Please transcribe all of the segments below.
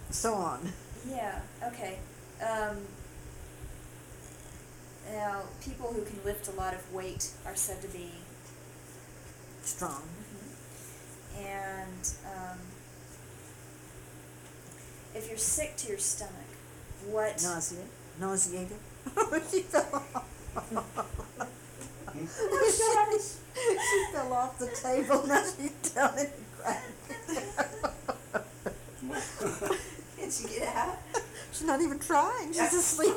so on. Yeah, okay. Um, Now, people who can lift a lot of weight are said to be Strong. and if you're sick to your stomach, what? Nauseated. She fell off. She fell off the table. Now she's down in the ground. Did she get out? She's not even trying. She's asleep.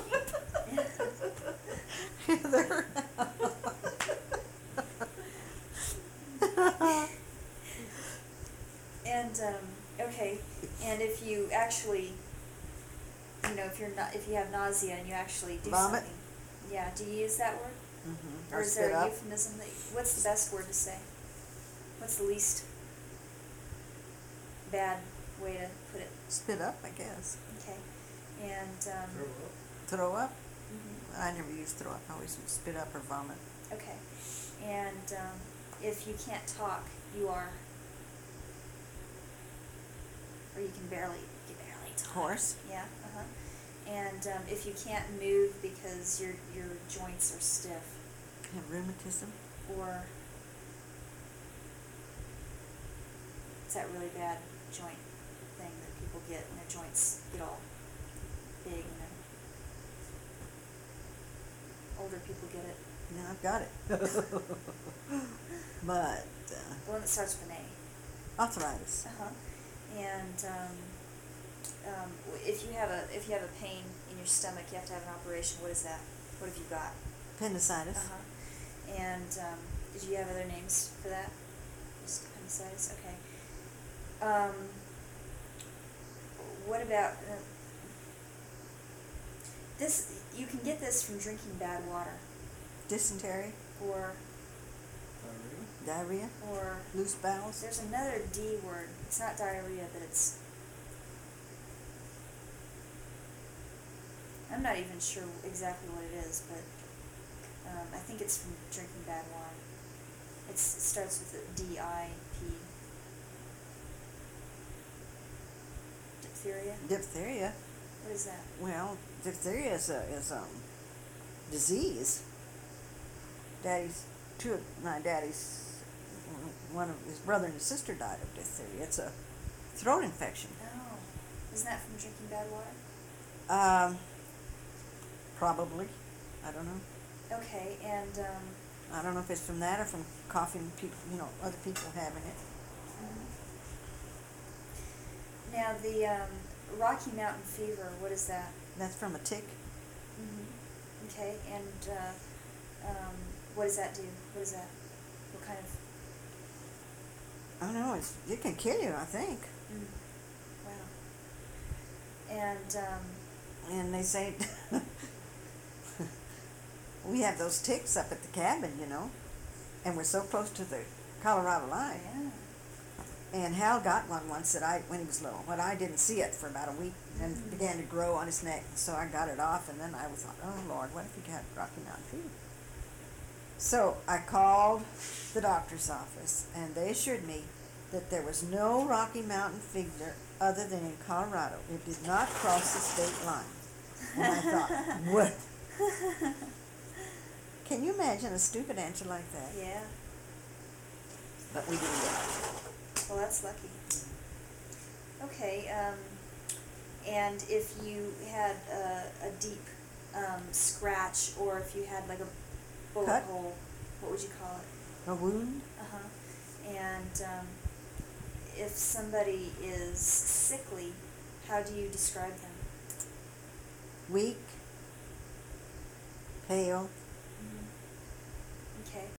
Heather. And okay, and if you actually, if if you have nausea and you actually do Vomit? something, yeah, do you use that word? Mm-hmm. Or is there a euphemism what's the best word to say? What's the least bad way to put it? Spit up, I guess. Okay, and Throw up? mhm. I never use throw up. I always use spit up or vomit. Okay, and if you can't talk, you are, or you can barely talk. Horse? Yeah. And if you can't move because your joints are stiff, Have rheumatism? or it's that really bad joint thing that people get when their joints get all big, and then older people get it. Yeah, I've got it. But The one that starts with an A. arthritis. And if you have a pain in your stomach, you have to have an operation. What is that? What have you got? Appendicitis. And did you have other names for that? Just appendicitis. Okay. What about this? You can get this from drinking bad water, Dysentery. or Diarrhea. or Loose bowels. there's another D word. It's not diarrhea, but it's. I'm not even sure exactly what it is, but I think it's from drinking bad water. It starts with a D-I-P. Diphtheria? Diphtheria. What is that? Well, diphtheria is disease. My daddy's, one of his brother and his sister died of diphtheria. It's a throat infection. Oh. Isn't that from drinking bad water? Probably. I don't know. Okay, and I don't know if it's from that or from coughing people, other people having it. now the Rocky Mountain fever, what is that? That's from a tick. Okay, and what does that do? What is that? What kind of... I don't know. It can kill you, I think. Wow. And they say we have those ticks up at the cabin, and we're so close to the Colorado line. Yeah. And Hal got one once when he was little, but I didn't see it for about a week, and it began to grow on his neck. So I got it off, and then I was like, oh Lord, what if he got Rocky Mountain fever? So I called the doctor's office, and they assured me that there was no Rocky Mountain fever other than in Colorado. It did not cross the state line. And I thought, what? Can you imagine a stupid answer like that? Yeah. But we didn't get it. Well, that's lucky. Okay, and if you had a deep scratch, or if you had like a bullet Cut? hole, what would you call it? A wound? And if somebody is sickly, how do you describe them? Weak, pale,